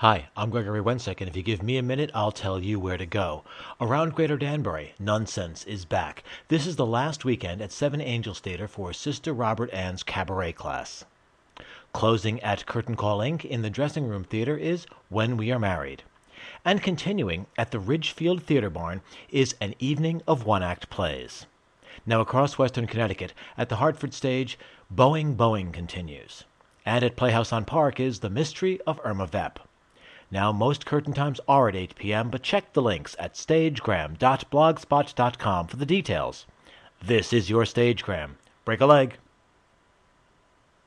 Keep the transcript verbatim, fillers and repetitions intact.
Hi, I'm Gregory Wensick, and if you give me a minute, I'll tell you where to go. Around Greater Danbury, Nonsense is back. This is the last weekend at Seven Angels Theater for Sister Robert Ann's cabaret class. Closing at Curtain Call Incorporated in the Dressing Room Theater is When We Are Married. And continuing at the Ridgefield Theater Barn is An Evening of One-Act Plays. Now across Western Connecticut, at the Hartford stage, Boeing Boeing continues. And at Playhouse on Park is The Mystery of Irma Vep. Now, most curtain times are at eight p.m., but check the links at stagegram dot blogspot dot com for the details. This is your Stagegram. Break a leg.